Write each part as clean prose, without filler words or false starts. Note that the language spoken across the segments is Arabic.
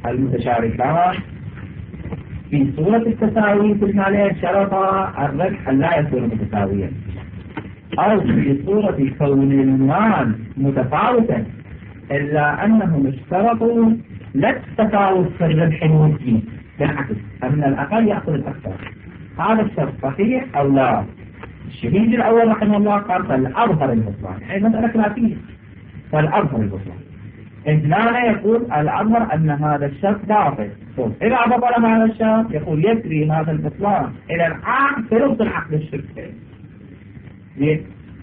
المتشاركان في صورة التساوي في المالية شرطا الربح أن لا يكون متساويا، أو في صورة كون المال متفاوتا إلا أنهم اشترطوا لا التفاوت في الربح الوجهي، بالعكس أن الأقل يأخذ الأكثر. هذا الشرط صحيح أو لا؟ الشهيد الأول رحمه الله قال فالأظهر البطلان، هي مسألة خلافية، فالأظهر البطلان. إجلالا يقول الأظهر أن هذا الشرط باطل، إذا بطل هذا الشرط يقول يجري هذا البطلان إلى العام في نص العقد الشركي. ليه؟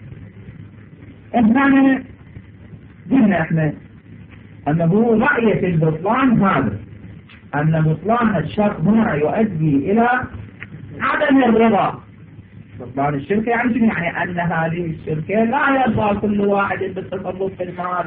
إحنا قلنا إحنا أنه رأي في البطلان هذا، أن بطلان الشرط هنا يؤدي إلى عدم الرضا. بطلان الشركة يعني شنو؟ يعني أن هذه الشركة لا يرضى كل واحد بالتصرف في المال،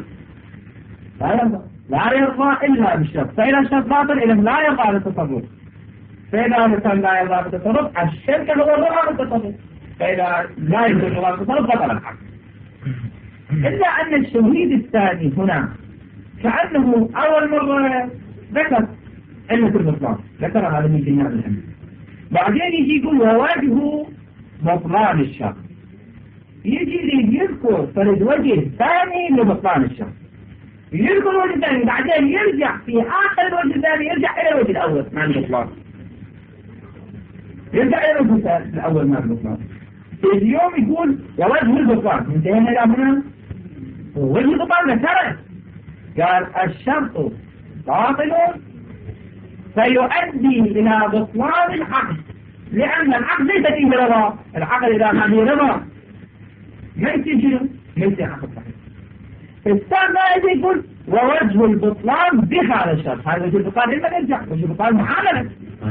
لا يرضى إلا بالشرط، فإذا الشرط باطل إذا لا يرضى بالتصرف، فإذا مثلا لا يرضى بالتصرف الشركة هو يرضى بالتصرف، فإذا لا يرضى بالتصرف بطل الحق. إلا أن الشهيد الثاني هنا كأنه أول مرة ذكر علة البطلان، ذكر هذا من جناء الحمد، بعدين يجي يقول ووجه بطلان الشرط، يجي يذكر فرد وجه ثاني لبطلان الشرط، يذكر الوجه الثاني بعدين يرجع في آخر الوجه الثاني يرجع إلى الوجه الأول مع البطلان، يرجع إلى الوجه الأول مع البطلان. اليوم يقول ووجه البطلان، انتهينا إلى هنا. ووجه البطلان ذكره قال الشرط باطل فيؤدي إلى بطلان العقد، لأن العقد ليس فيه رضا، العقد إذا ما فيه رضا ليس عقد صحيح. الثاني يقول ووجه البطلان بهذا الشرط، هذا وجه البطلان إلا يرجع وجه البطلان معاملة.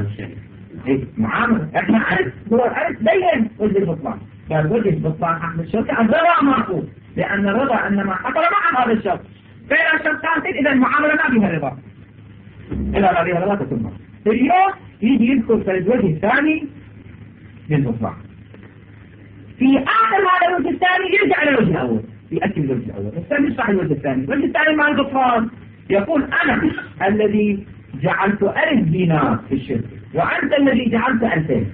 معاملة احنا عرف بين وجه البطلان، قال وجه البطلان عقد الشركة الرضا معقول، لأن الرضا أنما حصل مع هذا الشرط، فإذا الشرط كانت إذا المعاملة ما فيها رضا، إذا ما فيها رضا تكون معاملة. اليوم يجي يذكر في الوجه الثاني للبطلان، في آخر هذا الوجه الثاني يرجع إلى الوجه الأول، يأكد الوجه الأول، الثاني يشرح الوجه الثاني. الوجه الثاني مع البطلان يقول أنا الذي جعلت 1000 دينار في الشركة وأنت الذي جعلت 2000،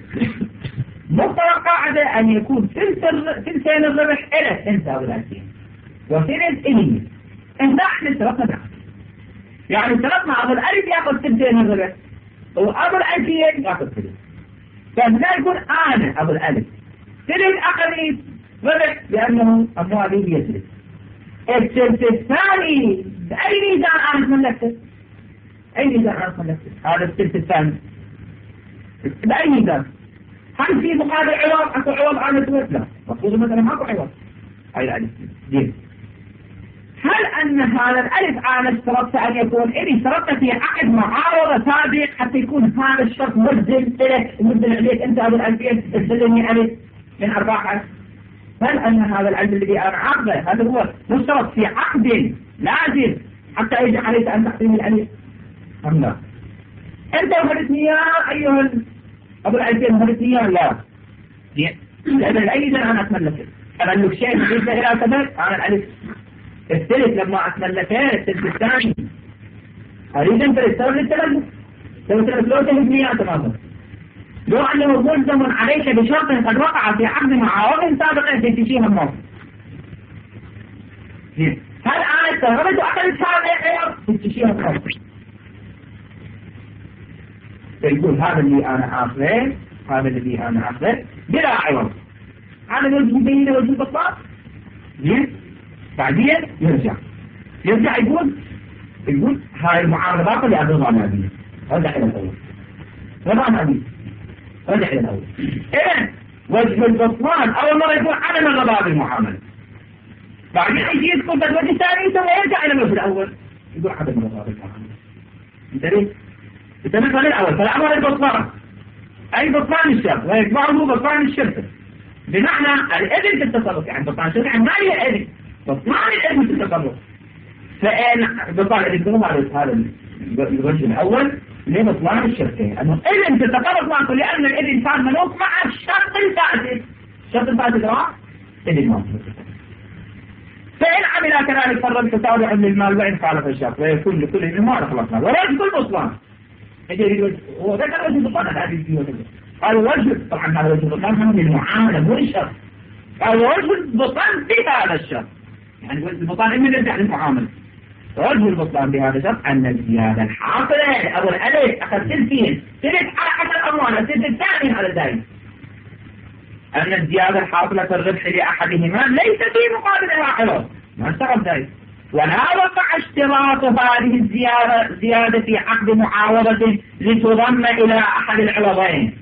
مقتضى قاعدة أن يكون ثلثين الربح إلك أنت أو 2000 وثلث إلي، إحنا اشتركنا بعض، يعني اشتركنا أبو 1000 يأخذ ثلثين الربح وأبو 2000 يأخذ ثلث، فهنا يكون أنا أبو 1000 ثلث أخذ ربح لأنه أموالي هي ثلث. الثلث الثاني بأي ميزان أنا تملكته؟ أي ميزان أنا تملكته؟ هذا الثلث الثاني بأي ميزان؟ هل في مقابل عوض؟ أكو عوض أنا ثلث؟ لا، مفروض مثلا ماكو عوض. هاي الألف دين. هل أن هذا الألف أنا اشترطت أن يكون إلي اشترطت في عقد معارضة سابق حتى يكون هذا الشرط ملزم إليك ملزم عليك أنت أبو 2000 تسلمني ألف من أرباحك؟ هل أن هذا العلم الذي أنا عقده هذا هو مشترط في عقد لازم حتى يجب عليك أن تحترم الألف أم لا؟ أنت وهدتني إياه أيها أبو 2000 وهدتني إياه لا، لأن الأيضا أنا أتملك أملك شيء بالنسبة إلى سبب أنا الألف الثلث لما أتملكه الثلث الثاني أريد أن تستوى للتملك لو تهدني تماما، لو أنه ملزم عليك بشرط قد وقع في عقد معاوض سابقا تنتشيها النص. هل أنا استغربت وأخذت هذا تنتشيها النص؟ يقول هذا اللي أنا أخذه هذا الذي أنا أخذه بلا عوض، هذا الوجه بينه وجه البطاط. بعدين يرجع يقول هاي المعارضات اللي أبغى نبيه رجع إلى الأول رجع إلى الأول. إذن وجه البطلان أول مرة يكون عدم الرضا بالمعاملة، بعدين يجي يذكر بالوجه الثاني ثم يرجع إلى الوجه الأول يقول عدم الرضا بالمعاملة. انت مثل الأول فالأمر البطلان أي بطلان الشرط ويتبعه بطلان الشركة، بمعنى الإذن في التصرف، يعني بطلان الشركة يعني ما هي الإذن بطلان الإذن في التصرف. فإن بطلان الإذن هذا الوجه الأول لبطلان الشركة أنه إذن في التصرف معكم، لأن الإذن كان منوط مع الشرط الفاسد. الشرط الفاسد راح إذن ما فإن عمل كذلك فالربح تابع للمال وإن خالف الشرط ويكون لكل منهما خلصنا ووجه البطلان. هو ذكر وجه البطلان هذه الفيديو قال وجه طبعا هذا وجه البطلان هم للمعاملة مو للشرط. قال وجه البطلان في هذا الشرط يعني وجه البطلان من يرجع للمعاملة. وجه البطلان بهذا الشرط أن الزيادة الحاصلة أو الألف أخذ سلسين سلس على 10 أموال السلس الثاني على ذلك أن الزيادة الحاصلة في الربح لأحدهما ليس في مقابل عوض ما اشتغل ذلك ولا وقع اشتراط هذه الزيادة في عقد معاوضة لتضم إلى أحد العوضين.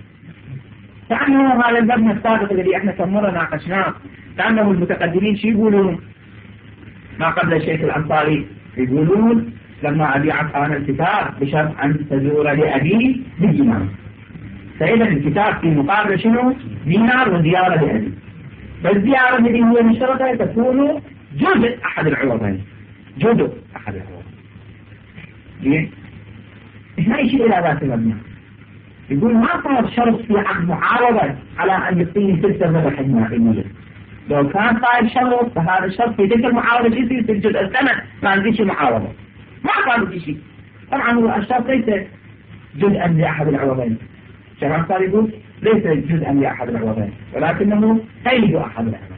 كأنه هذا المبنى السابق الذي احنا كم مرة ناقشناه كأنه المتقدمين شو يقولون ما قبل الشيخ الأنصاري يقولون لما أبيعت أنا الكتاب بشرط أن تزور لأبي بالدينار فإذا الكتاب في مقابل شنو؟ دينار وزيارة لأبي فالزيارة التي هو مشتركة تكون جزء أحد العوضين جزء أحد العوضين. ما يشير إلى ذات المبنى يقول ما صار شرط في عقد معاوضة على أن يعطيني سلسلة ربح المجلس لو كان صار شرط فهذا الشرط في تلك المعاوضة يصير في الجزء الثمن ما عنديش معاوضة ما صار شيء. طبعا هو الشرط ليس جزءا لأحد العوضين شرط صار يقول ليس جزءا لأحد العوضين ولكنه قيد أحد العوضين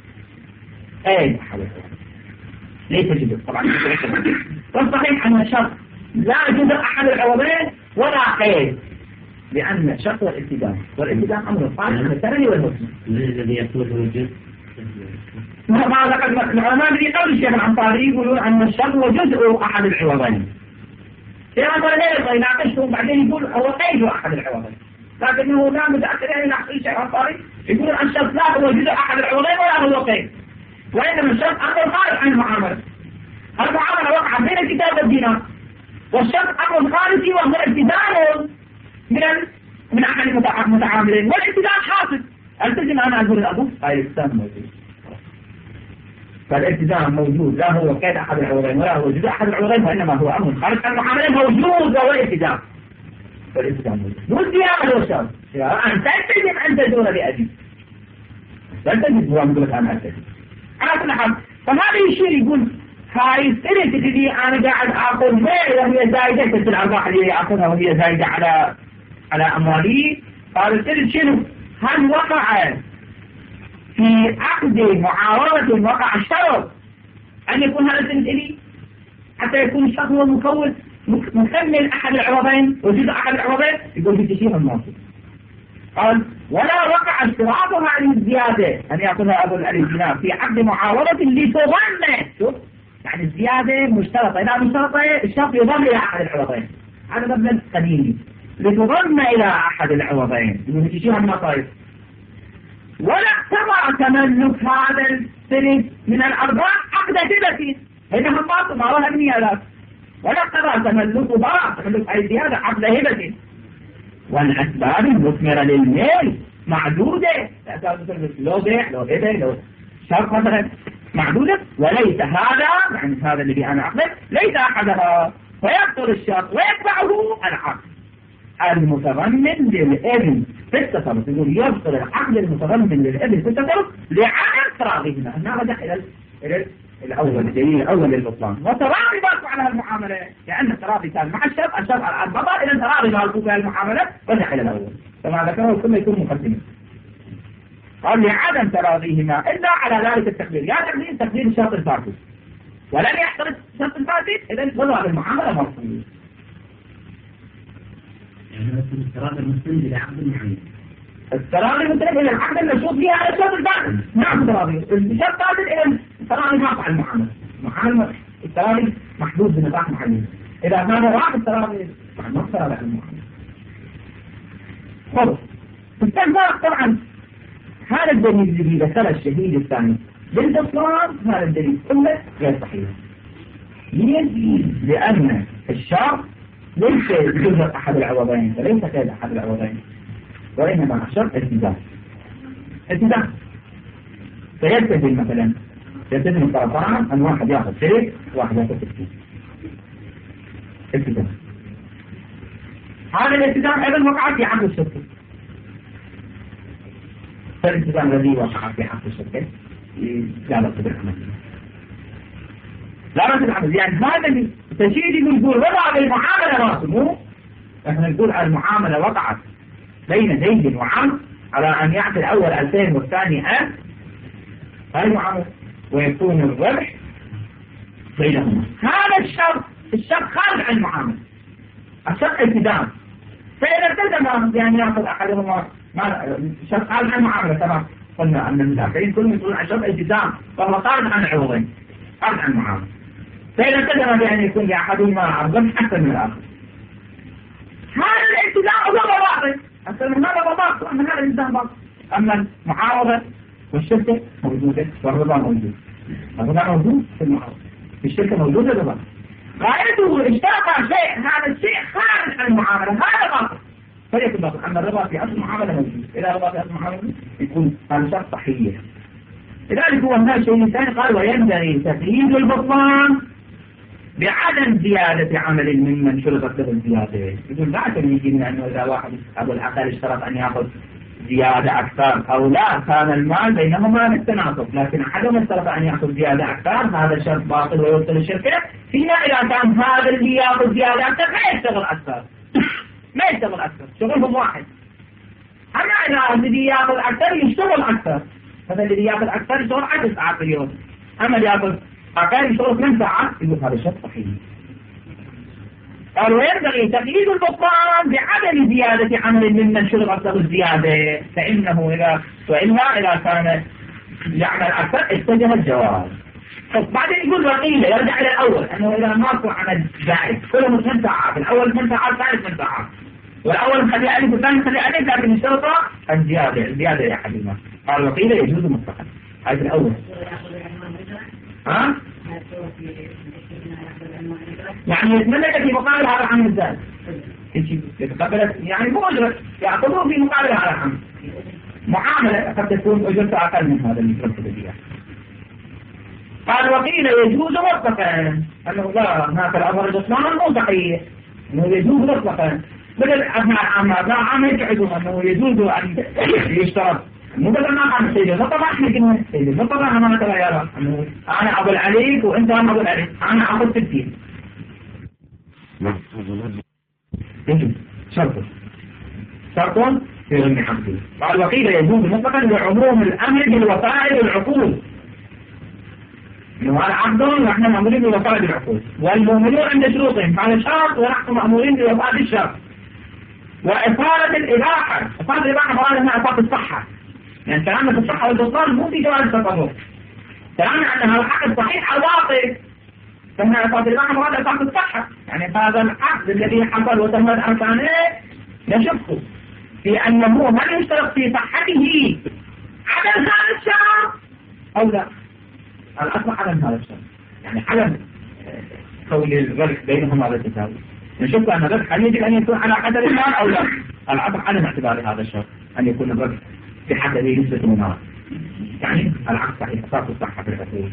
قيد أحد العوضين ليس جزء. طبعا والصحيح أن الشرط لا جزء أحد العوضين ولا قيد لأن شرط والالتزام أمر صالح الثاني والحسن الذي يقول الجزء ما ذكر العلماء الذي قول الشيخ الأنصاري يقولون أن الشرط هو جزء أحد العوضين. الشيخ الأنصاري لا يبغى يناقشهم بعدين يقول هو قيد أحد العوضين لكنه لا متأكدين يناقش الشيخ الأنصاري يقول أن الشرط لا هو جزء أحد العوضين ولا هو قيد وإنما الشرط أمر خارج عن المعاملة. المعاملة وقع بين الكتاب والدينار والشرط أمر خارجي وهو التزام من أحد المتعاملين والالتزام حاصل. التزم أنا أقول الأبو هاي الالتزام موجود فالالتزام موجود لا هو قيد أحد العوضين ولا هو جزء أحد العوضين وإنما هو أمر خارج عن المعاملة موجود وهو الالتزام فالالتزام موجود مو الزيادة والشرط أن تلتزم أن تزور لأبي تلتزم هو يقول لك أنا ألتزم على كل حال. فهذا يشير يقول هاي السنة اللي أنا قاعد أخذ وهي زايدة في الأرباح اللي أخذها وهي زايدة على أموالي. قال السنة شنو؟ هل وقع في عقد معاوضة وقع الشرط أن يكون هذا السنة لي حتى يكون الشخص هو مكمل أحد العوضين وجزء أحد العوضين يقول في تشيخ الناصر. قال ولا وقع اشتراط هذه الزيادة أن يأخذها أبو الدينار في عقد معاوضة لتضمن شوف يعني الزيادة مشترطة إذا مشترطة الشرط يضم إلى أحد العوضين هذا مبنى قديم لتضم إلى أحد العوضين يقول في تشيخ الناصر. ولا اقتضى تملك هذا السلف من الأرباح عقد هبة هنا باطل ما ولا النيالات ولا اقتضى تملك بعض تملك أي زيادة عقد هبة والأسباب المثمرة للميل معدودة لو بيع لو هبة لو شرط مثلا معدودة وليس هذا يعني هذا الذي أنا أقبل ليس أحدها فيبطل الشرط ويتبعه العقد المتضمن للابن في التصرف. يقول يبطل العقد المتضمن للابن في التصرف لعدم تراضيهما أنها رجع إلى الأول الدليل الأول للبطلان وتراضي برضو على المعاملة لأن التراضي كان مع الشرط على البطل إذا تراضي برضو على المعاملة رجع إلى الأول كما ذكره كله يكون مقدمة. قال لعدم تراضيهما إلا على ذلك التقدير يا تقدير الشرط الفاسد ولن يحترز الشرط الفاسد إذا وضع المعاملة مرفوض. يعني التراضي المستند لعقد معين التراضي المستند إلى العقد المشروط فيها على الشرط الفاسد نعم تراضي الشرط الفاسد إلى التراضي ما قع المعاملة التراضي محدود بنطاق معين إذا كان راح التراضي ما اقترب على المعاملة. خلص التنفاق طبعا هذا الدليل الذي ذكر الشهيد الثاني بالبطلان هذا الدليل كله غير صحيح لأن الشرط ليس جزء أحد العوضين وليس قيد أحد العوضين وإنما الشرط التزام فيلتزم مثلا يلتزم الطرفان أن واحد يأخذ شريك وواحد يأخذ تكتيك التزام. هذا الالتزام أيضا وقع في عقد الشركة فالالتزام الذي وقع في عقد الشركة لا بد بالعمل لا رأس العمل. يعني هذا اللي تجيد يقول وضع بالمعاملة رأس، مو احنا نقول المعاملة وقعت بين زيد وعمرو على أن يعطي الأول 2000 والثاني 1000، هاي المعاملة، ويكون الربح بينهما. هذا الشرط خارج عن المعاملة، الشرط التزام. فإذا التزم يعني يأخذ أحدهما الشرط خارج عن المعاملة، كما قلنا أن المدافعين كلهم يقولون عن شرط التزام فهو خارج عن العوضين، خارج عن المعاملة. فإذا التزم بأن يكون لأحدهما الربح أكثر من الآخر، هذا الالتزام هو باطل، أكثر من هذا باطل، أما هذا الالتزام باطل. أما المعاوضة والشركة موجودة والربا موجود، الربا موجود في المعاوضة، في الشركة موجودة الربا. غايته اشترط شيء، هذا الشيء خارج عن المعاملة، هذا باطل فليكن باطل. أما الربا في أصل المعاملة موجود، إذا الربا في أصل المعاملة يكون هذا شرط صحيح. لذلك هو هذا الشيء الثاني قال وينبغي تقييد البطلان بعدم زيادة عمل ممن شرطت له الزيادة. يقول لا يجي من أنه إذا واحد أبو العقل اشترط أن يأخذ زيادة أكثر أو لا، كان المال بينهما بالتناسب، لكن أحدهم اشترط أن يأخذ زيادة أكثر، هذا شرط باطل ويوصل الشركة فيما إذا كان هذا اللي يأخذ زيادة أكثر ما يشتغل أكثر، ما يشتغل أكثر، شغلهم واحد. أما إذا الذي يأخذ أكثر يشتغل أكثر، هذا الذي يأخذ أكثر يشتغل 10 ساعات في اليوم، أما اللي يأخذ أقل يشتغل 8 ساعات، يقول هذا شرط صحيح. قال وينبغي تقييد البطلان بعدم زيادة عمل ممن شرط له الزيادة، فإنه وإلا إذا كان يعمل أكثر اتجه الجواز. بعدين يقول وقيل يرجع إلى الأول أنه إذا ماكو عمل زائد كلهم 8 ساعات، الأول 8 ساعات الثاني 8 ساعات، والأول مخلي ألف والثاني مخلي ألف، لكن الشرط الزيادة يا حبيبي. قال وقيل يجوز مطلقا. هذا الأول. ها؟ يعني يتملك في مقابل هذا العمل الزائد، يتقبل يعني مو أجرة، يعتبره في مقابل هذا العمل معاملة قد تكون أجرته أقل من هذا اللي ترتب به. قال وقيل يجوز مطلقا، أنه لا هناك الأمر الإسلام مو صحيح، أنه يجوز مطلقا بدل أثناء العمل، لا عام يجعلون أنه يجوز أن يشترط، مو بدل ما قام سيدي المطلقة احنا كنا سيدي المطلقة أنا ما نتغيرها، أنه أنا أقول عليك وأنت أنا أقول عليك، أنا أقول 60 يجب شرط في غني حمده. قال وقيل يجوز مطلقا لعموم الأمر بالوسائل والعقول، إنه هذا عقد ونحن مأمورين بوسائل العقول، والمؤمنون عند شروطهم هذا شرط ونحن مأمورين بوسائل الشرط. وإفادة الإباحة، إفادة الإباحة مراد أنها إفادة الصحة، يعني كلامنا في الصحة والبطلان مو في جواز التصرف، كلامنا أن هذا العقد صحيح أو باطل، فهنا إفادة الإباحة مراد إفادة الصحة، يعني هذا العقد الذي حصل وتمت أركانه نشوفه في أنه هل يشترط في صحته عدم هذا الشرط أو لا؟ الأصل عدم هذا الشرط، يعني عدم قول الربح بينهم على التساوي. نشوف أن الربح هل يجب أن يكون على قدر المال أو لا؟ العقد عدم اعتبار هذا الشرط أن يكون الربح بحسب نسبة المال، يعني العقد صحيح أساس الصحة في الأصول.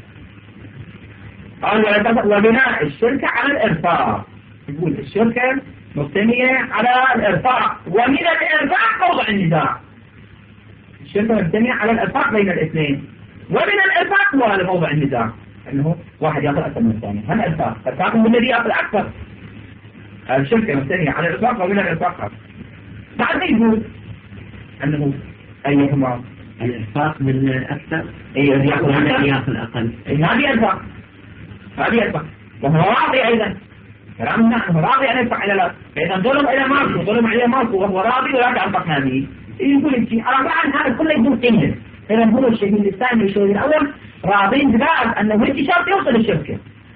قال وبناء الشركة على الإرفاق، يقول الشركة مبتنية على الإرفاق، ومن الإرفاق موضع النزاع، الشركة مبتنية على الإرفاق بين الاثنين، ومن الإرفاق هو على موضع النزاع، أنه واحد يأخذ أكثر من الثاني، هل الإرفاق هو الذي يأخذ أكثر، الشركة مبتنية على الإرفاق ومن الإرفاق. بعد يقول أنه أيهما الإرفاق بالأكثر يأخذ أقل، هذه إرفاق، هذه إرفاق، وهو راضي أيضا، كلامنا أنه راضي أن يدفع إلى لا، فإذا ظلم إلى مالكو ظلم إلى مالكو وهو راضي ولا تعرف هذه، يقول لك على بعض هذا كله يقول قيمة. إذا هو الشهيد الثاني والشهيد الأول راضين بذلك أنه هيك شرط يوصل الشركة،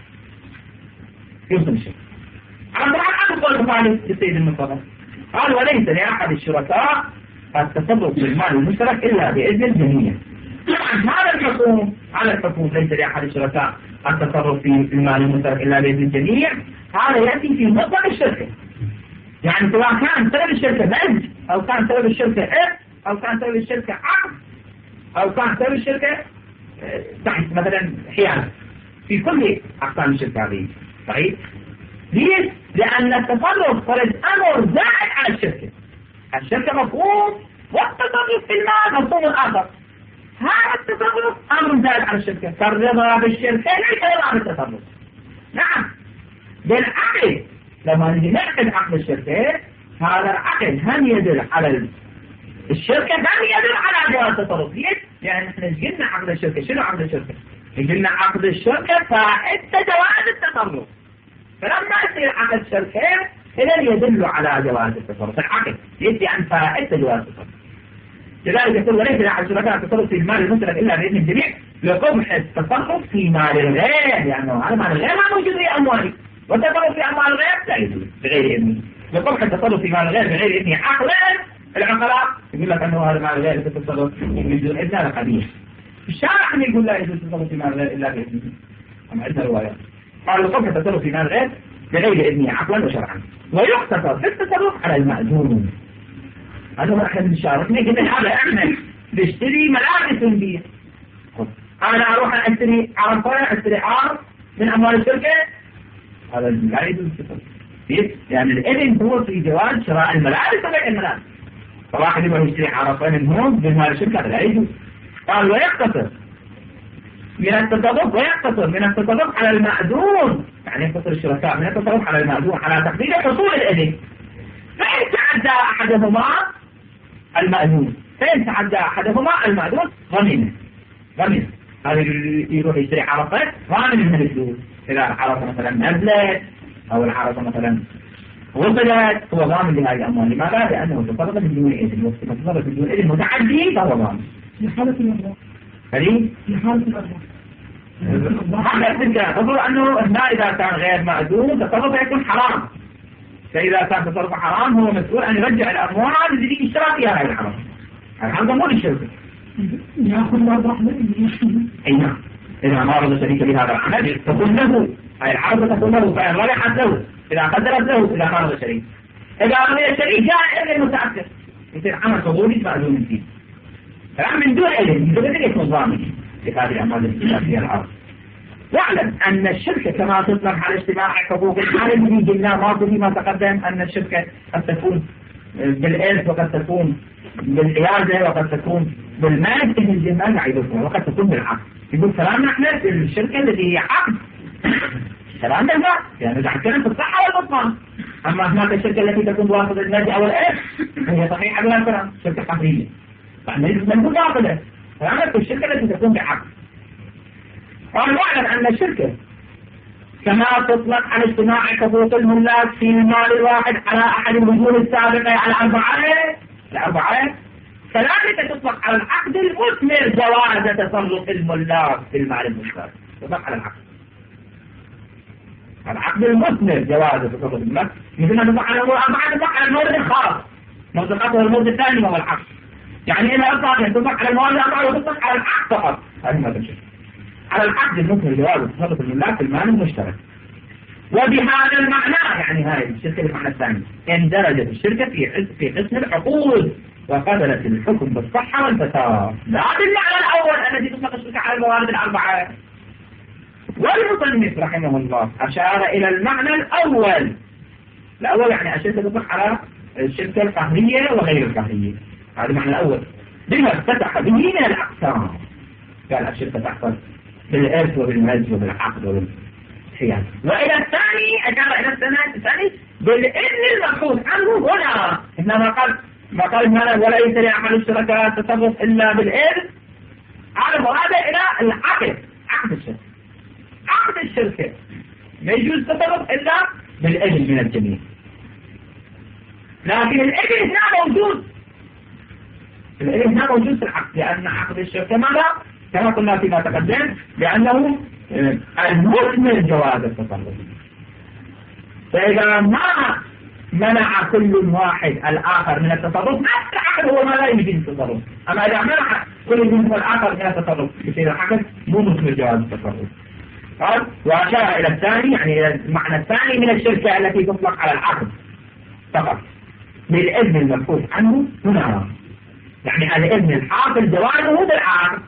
يوصل الشركة. على بعض هذا قول الثاني للسيد المصطفى قال وليس لأحد الشركاء التصرف بالمال المشترك إلا بإذن الجميع. هذا الحكم على الحكم ليس لأحد الشركاء التصرف في المال المشترك إلا بإذن الجميع، هذا يأتي في مطلق الشركة، يعني سواء كان سبب الشركة مزج أو كان سبب الشركة إرث أو كان سبب الشركة عقد أو كان سبب الشركة تحت مثلا حيانة، في كل أقسام الشركة هذه صحيح؟ ليش؟ لأن التصرف فرض أمر زائد على الشركة، الشركة مفهوم والتصرف في المال مفهوم آخر، هذا التصرف أمر زائد على الشركة، فالرضا بالشركة ليس رضا بالتصرف، نعم بالعقد. لما نجي نعقد عقد الشركة، هذا العقد هم يدل على الشركة هم يدل على جواز التصرف. ليش؟ يعني احنا قلنا عقد الشركة. شنو عقد الشركة؟ قلنا عقد الشركة فائدة جواز التصرف. فلما يصير عقد الشركة إذا يدل على جواز التصرف. العقد يدي عن فائدة جواز التصرف. لذلك يقول وليس لأحد الشركاء التصرف في المال المشترك إلا بإذن الجميع لقبح التصرف في مال الغير، لأنه هذا مال الغير ما موجود في أموالي، والتصرف في أموال الغير لا يجوز بغير إذنه. لقبح التصرف في مال الغير بغير إذنه عقلا. العقلاء يقول لك أنه هذا مال الغير التصرف من دون إذن هذا قبيح. الشارع يقول لا يجوز التصرف في مال الغير إلا بإذنه. أما عندنا روايات قال لقبح التصرف في مال الغير بغير إذنه عقلا وشرعا، ويقتصر في التصرف على المأذون. هذا هو احنا بنشاركنا قلنا هذا احنا نشتري ملابس نبيع. انا اروح اشتري عرفه اشتري عار من اموال الشركه، هذا لا يجوز يعني الاذن هو في جواز شراء الملابس وبيع الملابس. فواحد يبغى يشتري عرفه من هون بمال الشركه هذا لا يجوز. قال ويقتصر من التصرف على المأذون، يعني يقتصر الشركاء من التصرف على المأذون على تحديد حصول الاذن. فإن تعدى أحدهما المأذون غمينه. هذا يروح يشتري عرفة غامن من الفلوس. إذا العرفة مثلا نزلت أو العرفة مثلا وصلت هو غامن لهذه الأموال. لماذا؟ لأنه تصرف بدون إذن، وتصرف بدون إذن متعدي فهو غامن. في حالة الأرباح. في حالة الأرباح. هذا تقول أنه هنا إذا كان غير مأذون تصرفه يكون حرام. فإذا كان تصرف حرام هو مسؤول أن يرجع الأموال التي اشترى فيها هذه الحرام. الحرام مو للشركة. يأخذ الأرباح أي نعم. إذا ما رضى الشريك بهذا العمل تكون له، أي العرض تكون له، فإن ربحت له، إذا قدرت له، إذا ما رضى الشريك. إذا رضي الشريك جاء إذن متأخر يصير عمل فضولي مأذون فيه. فالآن من دون إذن يكون ضامن في هذه الأموال التي اشترى فيها العرض. واعلم أن الشركة كما تطلق على اجتماع حقوق الحال الذي قلنا ماضي فيما تقدم أن الشركة قد تكون بالإرث وقد تكون بالعيادة وقد تكون بالمال إن الجمال معيبتها وقد تكون بالعقد. يقول كلامنا احنا في الشركة التي هي عقد كلامنا لا يعني نحن نتكلم في الصحة والبطلان. أما هناك الشركة التي تكون بواسطة النادي أو الإرث هي صحيحة بلا كلام شركة قهرية، فإحنا نقول باطلة. كلامنا في الشركة التي تكون بعقد. قال واعلم أن الشركة كما تطلق على اجتماع حقوق الملاك في المال الواحد على أحد الوجوه السابقة على الأربعة كذلك تطلق على العقد المثمر جواز تصرف الملاك في المال المشترك. تطلق على العقد المثمر جواز تصرف الملاك، مثل ما تطلق على المورد الخاص. موثقاته المورد الثاني وهو العقد. يعني إذا أطلق تطلق على الموارد الأربعة وتطلق على العقد فقط. هذه ما تمشي على العقد المثمر جواز تصرف الملاك في المال المشترك. وبهذا المعنى يعني هاي الشركة المعنى الثاني اندرجت الشركة في قسم العقود وقبلت الحكم بالصحة والفساد. هذا المعنى الأول الذي تطلق الشركة على الموارد الأربعة. والمصنف رحمه الله أشار إلى المعنى الأول يعني الشركة تطلق على الشركة القهرية وغير القهرية. هذا المعنى الأول بما افتتح به من الأقسام. قال الشركة تحصل بالإرث وبالمزج وبالعقد وبالحياد. وإلى الثاني أشار إلى الثاني بالإذن المبحوث عنه هنا. إنما ما قال هنا ولا يمكن أحد الشركاء التصرف إلا بالإذن. هذا مراد إلى العقد. عقد الشركة ما يجوز التصرف إلا بالإذن من الجميع. لكن الإذن هنا موجود. الإذن هنا موجود في العقد لأن عقد الشركة ماذا؟ كما قلنا فيما تقدم لأنه المثمر جواز التصرف. فإذا ما منع كل واحد الآخر من التصرف نفس العقد هو ما لا يمكن التصرف. أما إذا منع كل منهم الآخر من التصرف يصير العقد مو مثمر جواز التصرف. قال وأشار إلى الثاني يعني إلى المعنى الثاني من الشركة التي تطلق على العقد فقط بالإذن المبحوث عنه هنا. يعني الإذن الحاصل جوازه بالعقد.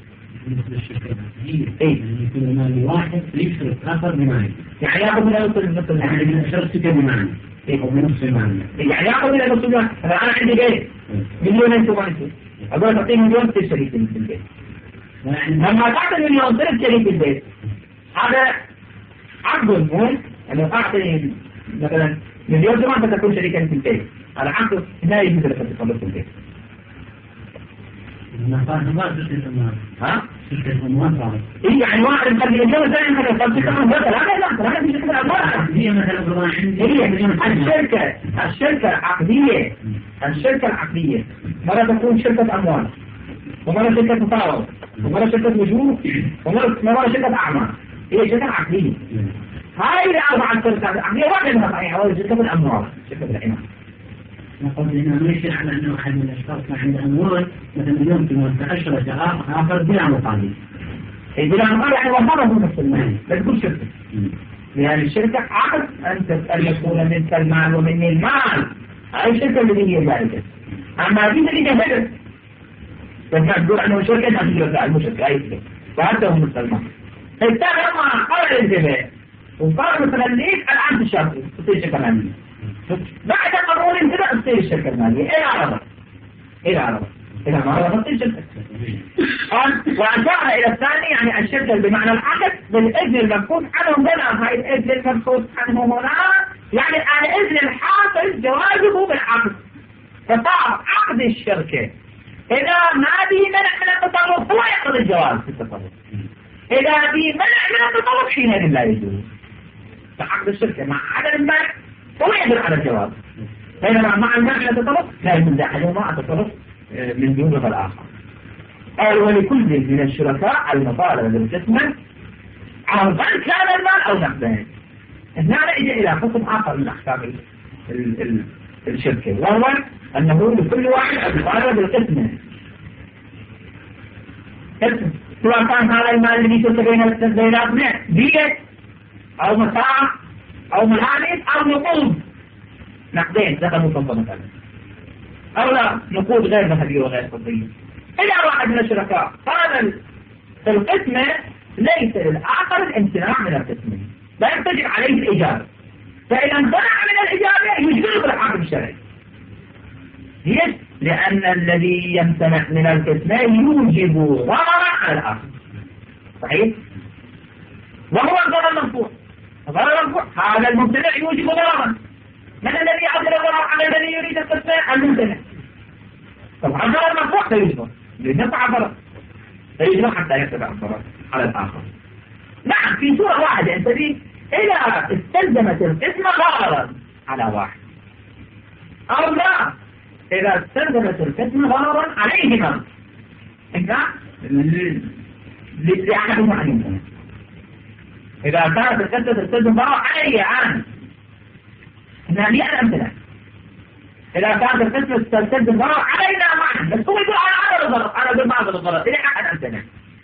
يكون مال واحد يشترك آخر بمعنى يعني يأخذ من نصف يعني من شركة بمعنى أو من نصف المعنى يعني يأخذ من نصف المعنى. أنا عندي بيت مليون أنتم أقول تعطيه مليون تشتري في البيت. لما تعطي مليون تشتري في البيت هذا عقد المهم أنه أعطي مثلا مليون درهم فتكون شريكا في البيت، على عقد لا يجوز لك التصرف في البيت. ها؟ إيه يعني واحد مخلي الجو ثاني مثلا تمسك من بدل هذا في شكل أموال. هي مثلا الشركة العقدية مرة تكون شركة أموال، ومرة شركة مطاوع، ومرة شركة وجوه، ومرة شركة أعمال. هي شركة عقدية. هاي الأربعة شركات عقدية واحدة منها صحيحة وهي شركة الأموال، شركة العنان. نقول إنه ليس على أنه أحد من الأشخاص عنده أموال مثلا يمكن أن تأشر آخر بلا مقابل. بلا مقابل يعني وفرة من نفس المال، لا تكون شركة. لأن الشركة عقد أن يكون منك المال ومني المال. هاي الشركة اللي هي ذلك. أما هذه اللي جهدت تقول أنه شركة ما تجرب لا المشركة أي شيء. وهذا هو المسلمان. اتفق مع قرر الانتباه وقال مثلا ليك الآن تشاركوا تصير شركة مالية. بعد قرار الانتباه تصير الشركة المالية. إلى عرضة إلى ما تصير شركة. وأشار إلى الثاني يعني الشركة بمعنى العقد بالإذن المبحوث عنه هنا. هاي الإذن المبحوث عنه هنا يعني على إذن الحاصل جوازه بالعقد. فصار عقد الشركة إذا ما به منع من التصرف هو يقضي الجواز في التصرف. إذا به منع من التصرف حينئذ لا يجوز. فعقد الشركة مع عدم المنع هو يدل على الجواز، بينما مع المنع من التصرف لا يجوز أحدهما التصرف من دون الآخر. قال ولكل من الشركاء المطالبة بالقسمة عرضا كان المال أو نقدا. هنا نجي إلى قسم آخر من أحكام الشركة، وهو أنه لكل واحد المطالبة بالقسمة. سواء كان هذا المال الذي يشترك بين البينات بيت أو متاع أو ملابس أو نقود نقدين ذكر مصنفة مثلا، أو لا نقود غير ذهبية وغير فضية. إذا واحد من الشركاء قال القسمة ليس للآخر الامتناع من القسمة لا يتجب عليه الإجابة، فإذا امتنع من الإجابة يجبره بالعقد الشرعي. ليش؟ لأن الذي يمتنع من القسمة يوجب ضررا على الآخر. صحيح؟ وهو الضرر المرفوع. الضرر المرفوع هذا الممتنع يوجب ضررا. من الذي يعطي الضرر على الذي يريد القسمة؟ الممتنع. طبعا الضرر المرفوع سيجبر لنفع ضرر، سيجبر حتى يتبع الضرر على الآخر. نعم في صورة واحدة أنت دي إذا استلزمت القسمة ضررا على واحد، أو لا إذا استلزمت القسمة ضررا عليهما إذا لأحدهما أن يمتنع. إذا كانت القسمة تستلزم ضرر علي عن هنا لي أنا أمتنع. إذا كانت القسمة تستلزم ضرر علينا معا بس هو يقول أنا أعرض الضرر أنا أقول بعض الضرر إلي أنا أمتنع.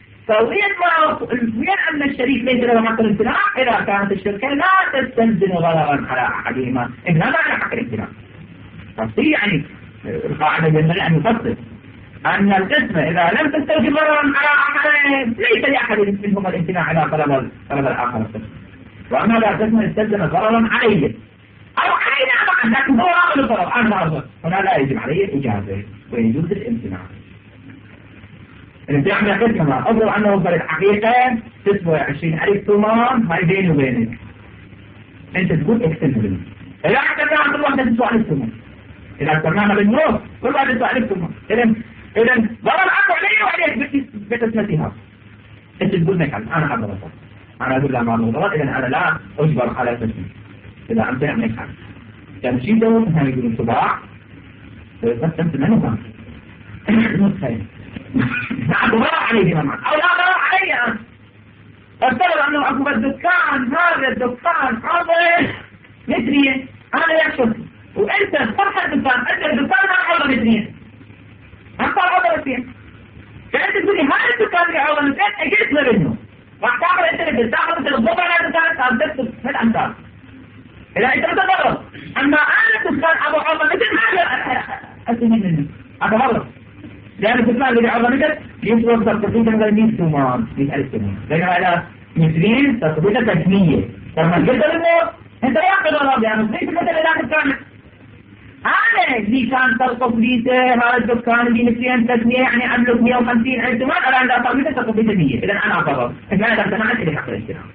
وين أن الشريك ليس له حق الامتناع إذا كانت الشركة لا تستلزم ضررا على أحدهما إنما على حق الامتناع. تصير يعني القاعدة ينبغي أن يفصل أن القسمة إذا لم تستلزم ضررا على أحدهما ليس لأحد منهما الامتناع على طلب الآخر القسمة. وأما إذا القسمة استلزم ضررا عليه أو علينا معا لكن هو آخر الضرر أنا أرضى هنا لا يجب عليه الإجازة ويجوز الامتناع. الامتناع من القسمة أفضل أنه في الحقيقة تسوى 20,000 ثمان هاي بيني وبينك أنت تقول اكتبه لي. إذا حكمنا عن كل واحدة تسوى 1000 ثمان، إذا حكمناها بالنص كل واحدة تسوى 1000 ثمان. إذن ضرر أكو علي وعليك بتسمتها. أنت تقول لك أنا أقدر أصلا أنا أقول لا ما ضرر إذن أنا لا أجبر على تسمية. إذا أمتنع منك حق كان شيء دوت هنا يقولون صباع بس أنت منه نصفين نعم ضرر عليه معا أو لا ضرر علي أنا افترض أنه أكو بالدكان هذا الدكان عضل مترين أنا يكشف وأنت فرح الدكان أنت الدكان ما عضل مترين أنت عضل مترين فأنت تقول لي هذا الدكان اللي عضل مترين أجلس لبنه راح تعمل أنت اللي بتاخذ أنت الضبع على الدكان تعبدت في الأمثال إذا أنت بتضرر. أما أنا الدكان أبو عضل متر ما أسمين منه أتضرر لأن الدكان اللي عضل متر يصرف تقريبا 100 ثمان 100,000 ثمان بينما إلى مثلين تقريبا 300 فلما تقدر الموت أنت واحد ضرر يعني مثلين في المثل إلى الدكان أنا اللي كان تلقف ليته هذا الدكان اللي مثلين 300 يعني أملك 150,000 ثمان أنا عندها طريقة تقريبا 100 إذا أنا أضرر إذا أنا أمتنعت إلي حق الاشتراك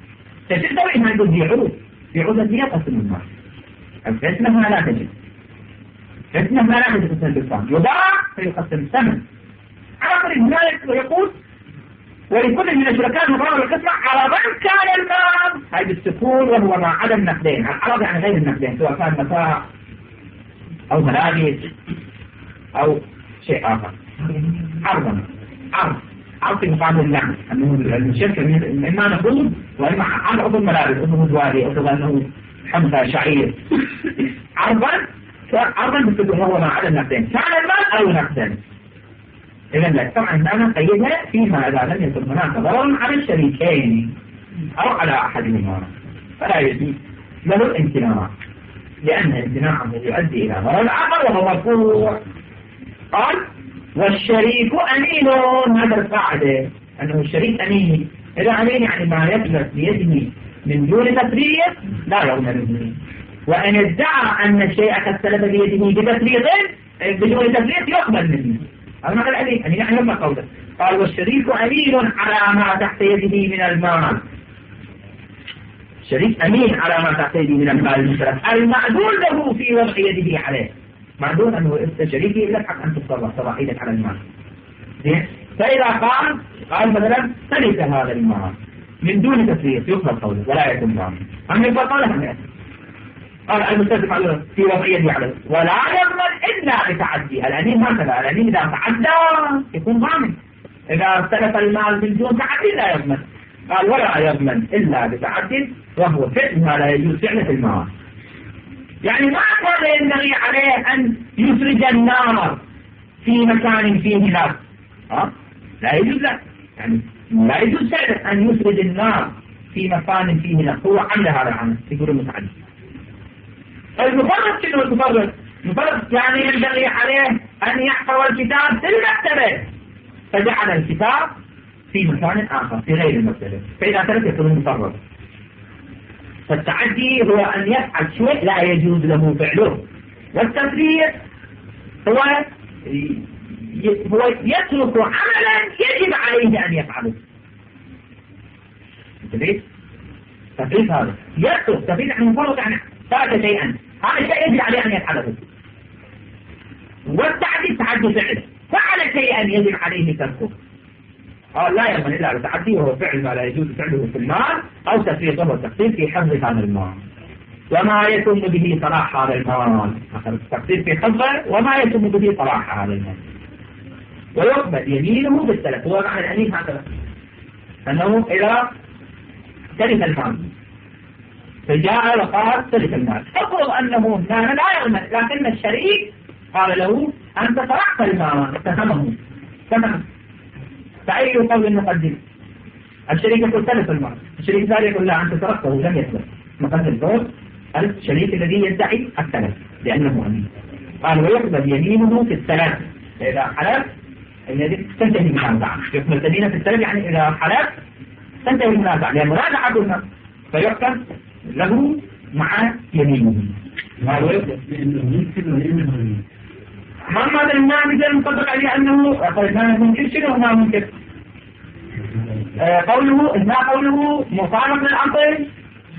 تسوي ما يقول في عروض هي قسم المال. القسمة ما لا تجد، قسمة ما لا تجد قسم بالثمن، يباع فيقسم الثمن. على طريق هنالك يقول ولكل من الشركاء مقرر القسمة على من كان المال، هاي بالسكون وهو ما عدا النقدين، العرض يعني غير النقدين سواء كان متاع أو ملابس أو شيء آخر. عرض في مقابل النقد، أنه الشركة إما نقود وإما عرض الملابس، أنه زواري أو أنه حمزة شعير. عرضا بالسكون وهو ما عدا النقدين، كان المال أو نقدين. إذن لا طبعا أنا قيدها فيما إذا لم يكن هناك ضرر على الشريكين أو على أحدهما فلا يجوز له الامتناع، لأن امتناعه يؤدي إلى ضرر الآخر وهو مرفوع. قال والشريك أمين، هذا القاعدة أنه الشريك أمين. إذا أمين يعني ما يثبت بيده من دون تفريط لا يضمن به، وإن ادعى أن الشيء قد سلب بيده بتفريط بدون تفريط يقبل منه. هذا معنى الأمين، أمين يعني هم قوله. قال والشريك أمين على ما تحت يده من المال، الشريك أمين على ما تحت يده من المال المشترك المعدول له في وضع يده عليه، معدول أنه شريكي لك حق أن تتصرف صلاحيتك على المال. فإذا قال مثلا تلك هذا المال من دون تفريط يقبل قوله ولا يكون ضامن. أما يقبل قوله هم يأتي. قال المستلزم على في وضعية عليه ولا يضمن إلا بتعدي. الأمين هكذا، الأمين إذا تعدى يكون ضامن، إذا استلف المال من دون تعدي لا يضمن. قال ولا يضمن إلا بتعدي، وهو فعل ما لا يجوز فعله المال. يعني ما كان ينبغي عليه أن يسرج النار في مكان فيه نار، لا يجوز له، يعني لا يجوز فعله أن يسرج النار في مكان فيه نار، هو عمل هذا العمل يقول المتعدي. المفرط شنو المفرط؟ المفرط يعني ينبغي عليه أن يحفظ الكتاب في المكتبة فجعل الكتاب في مكان آخر في غير المكتبة، فإذا ترك يكون المفرط. فالتعدي هو أن يفعل شيء لا يجوز له فعله، والتفريط هو يترك عملا يجب عليه أن يفعله. تفريط هذا يترك، تفريط عن المفرط يعني ترك شيئا، هذا الشيء يجب عليه أن يفعله. والتعدي تعدي فعل، فعل شيئا يجب عليه تركه. قال لا يضمن إلا بالتعدي، وهو فعل ما لا يجوز فعله في المال، أو تفريطه والتقصير في حفظ هذا المال وما يتم به صلاح هذا المال، التقصير في حفظه وما يتم به صلاح هذا المال. ويقبل يمينه بالسلف، هو معنى الأمين هكذا أنه إذا تلف المال فجاء وقال تلف المال، افرض أنه كان لا يضمن، لكن الشريك قال له أنت صلحت المال، اتهمه تمام. فأي قول نقدم؟ الشريك يقول تلف المال، الشريك الثاني يقول لا أنت تركته لم يتلف، نقدم دور الشريك الذي يدعي التلف لأنه أمين. قال ويقبل يمينه في الثلاث، إذا حلف الذي تنتهي المنازعة، يقبل اليمين في الثلاث يعني إذا حلف تنتهي المنازعة، لأن المنازعة قلنا فيحكم له مع يمينه. ما هو يقبل محمد النامي المطبق عليه أنه ما ممكن شنو ما ممكن قوله مصالح للأصل،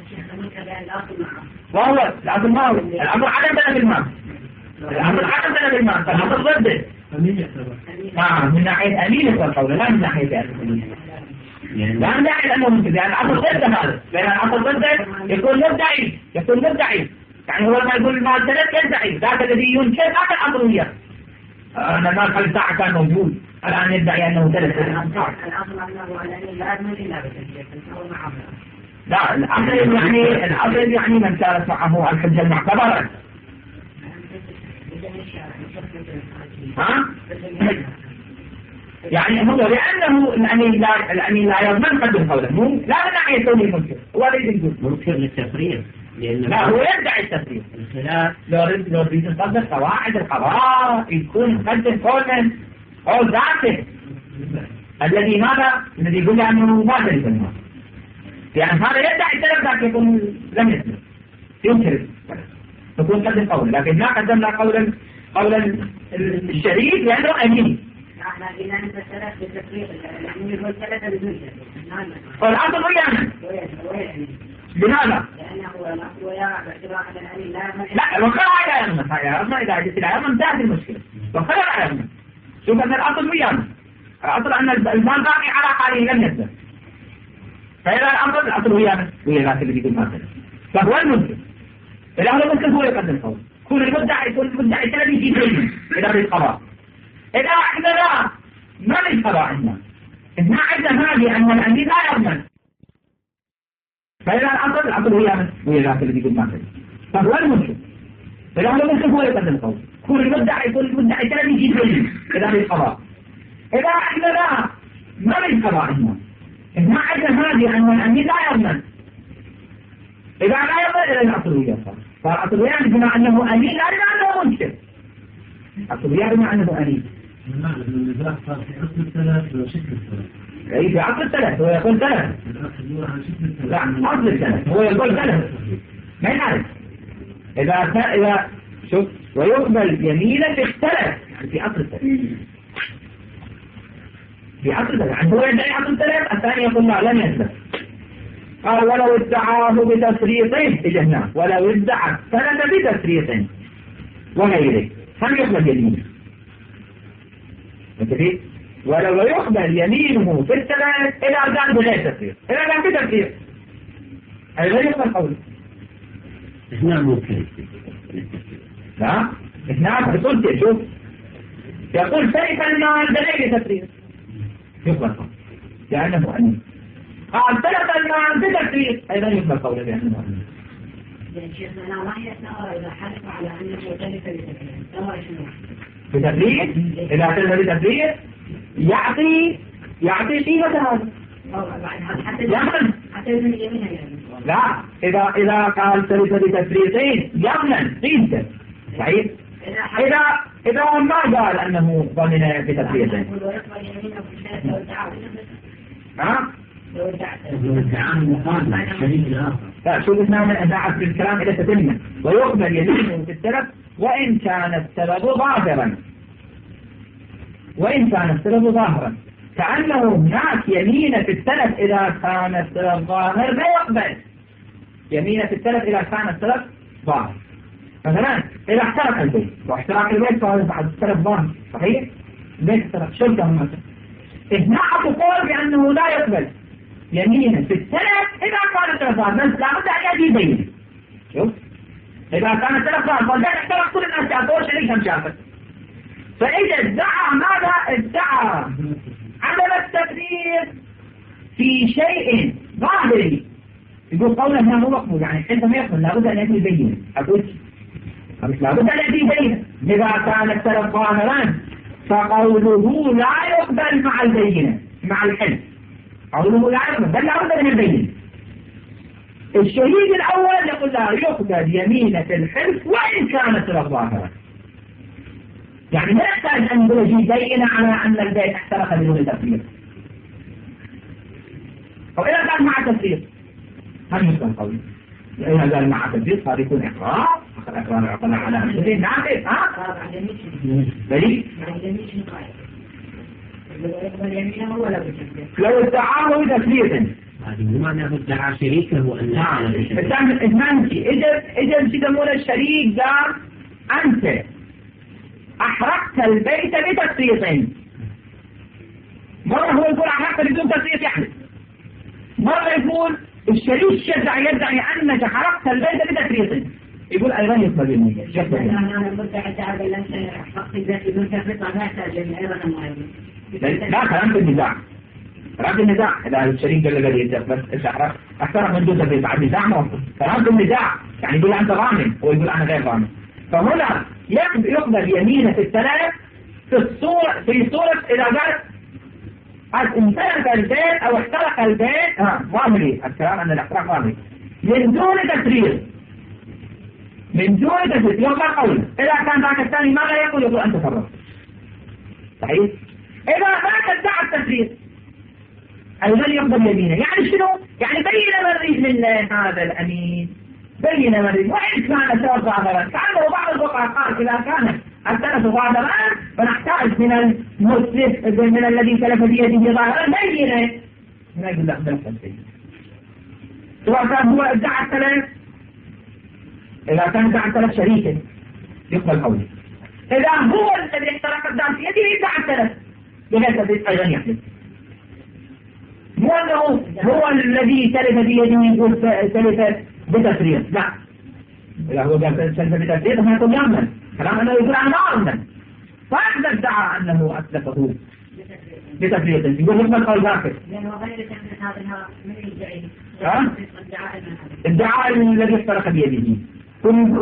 وهو الأصل ما هو الأمر عدم بلد المال، الأمر عدم بلد المال، فالأمر ضده من ناحية أمين القول لا من ناحية أمين، لا من ناحية أنه ممكن، يعني الأمر ضده هذا، لأن الأمر ضده يكون مدعي يعني هو ما يقول المال ثلاث يدعي، ذاك الذي ينكر ذاك الأمر هي أن المال قبل ساعة كان موجود الآن يدعي أنه ثلاث. الأصل أنه الأمين لا يضمن إلا بالتسجيل، فهو معه. لا الأصل يعني من كانت معه الحجة المعتبرة. يعني هو لأنه الأمين لا يضمن قدر قوله، لا من ناحية كونه المنكر، هو ليس يقول منكر للتفريط، لا هو يدعي التفريط. لو ريد نقدر قواعد القضاء يكون مقدر قول ذاته الذي ماذا؟ الذي يقول أنه ما تلف المال، يعني هذا يدعي التلف ذاك يكون لم يتلف ينكر يكون قدر قول، لكن ما قدمنا قولا الشريك لأنه أمين. إذا أنت ثلاث بالتفريق، الأمين يقول ثلاثة بدون تفريق. والأصل ويانا لماذا؟ لأنه الأصل وياه باعتبار أن الأمين لا يضمن. لا والخلع لا يضمن، هذا أصلا إذا جئت لا يضمن انتهت المشكلة. والخلع لا يضمن. شوف أن الأصل ويانا، الأصل أن المال باقي على حاله لم يثبت. فإذا الأصل ويانا ويا ذاك اللي يقول ما سلف، فهو المسلم. إذا هو المسلم هو يقدم القول. يكون المدعي الذي يجيب علمه إذا في القضاء. إذا إحنا لا ما في القضاء عندنا. إحنا عندنا هذه أن الأمين لا يضمن. فإذا الأصل ويانا ويا ذاك اللي يقول ما سلف، فهو المسلم. إذا هو المسلم هو يقدم القول. يكون المدعي الذي يجيب علمه إذا في القضاء. إذا إحنا لا ما في القضاء عندنا. إحنا عندنا هذه أن الأمين لا يضمن. إذا لا يضمن إلى الأصل ويانا. فالأصل بما أنه أمين لا بما أنه منكر. الأصل بما أنه أمين. بمعنى أن النزاع صار في أصل الثلاث وشكل الثلاث. أي في أصل الثلاث هو يقول ثلاث. لا أصل الثلاث هو يقول ثلاث. ما يعرف. إذا شوف ويقبل يمينا باختلاف يعني في أصل الثلاث. في أصل الثلاث يعني هو يدعي أصل الثلاث الثاني يقول لا لم يثبت. قال ولو ادعاه بتفريطه إجهناه ولو ادعى السند بتفريطه وغيره هل يقبل يمينه؟ انتبه ولو يقبل يمينه في الثلاث إلى كان بغير تفريط إلى كان بتفريط أي غير يقبل قوله إحنا ممكن لا إحنا بصلت شوف يقول سيف المال بغير تفريط يقبل قوله لأنه أمين قال ثلاث المال بتفريط أيضا يقبل قوله لأنه أمين يعني شيخنا لا يتناول إذا حلف على أنه ذلك بتفريط تنوى شنو؟ بتفريط إذا كان بتفريط يعطي قيمة هذا حتى يمن يمينها يعني لا إذا قال ثلث بتفريطين يمن قيمته صحيح إذا ما قال أنه ضمن بتفريطين ها لو ادعاه مقابل الشريك الآخر لا شو قلنا من أداعة في الكلام إلى تتمة ويقبل يمينه في السلف وإن كان السبب ظاهرا كأنه هناك يمين في السلف إذا كان السلف ظاهر لا يقبل يمين في السلف إذا كان السلف ظاهر مثلا إذا احترق البيت واحتراق البيت فهو بعد السلف ظاهر صحيح البيت احترق شرطه مثلا هنا أقول بأنه لا يقبل يمين في السلف إذا كان السلف ظاهر بس لابد أن يجيبين شوف إذا كان السلف ظاهر فالبيت احترق كل الناس شافوه شريك هم شافت فإذا ادعى ماذا ادعى عدم التفريط في شيء ظاهري يقول قوله هنا مو مقبول يعني حتى ما يقبل لابد أن يأتي يبين أقول لابد أن يأتي يبين إذا كان السلف ظاهرا فقوله لا يقبل مع البينة مع الحلف قوله لا يقبل بل لابد أن يبين الشهيد الأول يقول لا يقبل يمينة الحلف وإن كانت السلف ظاهرا يعني ما يحتاج أن يبين على أن البيت احترق بدون تفريط وإذا كان مع تفريط هل يمكن قوله إذا كان مع تفريط هذا يكون إقرار أقرار يعطنا على أمثلين ناقص لو ادعاه بتفريط بمعنى ادعى شريكه وأن إذا يسمون الشريك قال أنت أحرقت البيت بتفريطين مرة هو يقول أحرقت بدون تفريط يحدث مرة يقول الشريك يدعي أنك حرقت البيت بتفريط يقول أيضا يقبل المية أنا مدعي تعب أن أنت حرقت البيت بدون تفريط ما يحتاج أن أيضا لا كلام في النزاع كلام في النزاع إذا الشريك قال لك يدعي بس إيش أحرق من دون تفريط بعد نزاع موقف كلام في النزاع يعني يقول أنت ضامن ويقول أنا غير ضامن فهنا يقبل يمينة في الثلاث في صورة إذا قال انتهك البيت أو احترق البيت ظاهري الكلام أن الاحتراق ظاهري من دون تفريط يقبل قوله إذا كان ذاك الثاني ماذا يقول أنت تفرط صحيح إذا كان ادعى التفريط أيضا يقبل يمينه يعني شنو؟ يعني بين مريض من هذا الأمين بين مريض وإن كان السلف ظاهرا كأنه بعض الفقهاء قال إذا كان السلف ظاهرا فنحتاج من المسلف من الذي سلف بيده ظاهرا هنا يقول لا بنفس الدين. سواء كان هو ادعى الثلاث، إذا كان ادعى الثلاث شريكا يقبل قوله. إذا هو الذي احترق الدار في يده ادعى الثلاث بغير تفريط أيضا يحدث. مو أنه هو الذي تلف بيده يقول تلف بتفريط، لا. إذا هو قال تلف بتفريط فهي تضمن كلام أنه يقول أنا ما أضمن، فإذا ادعى أنه أتلفه بتفريط يقول يقبل قول ذاكر. لأنه غير تفريط هذا من يدعي ادعاء الذي احترق بيده. كن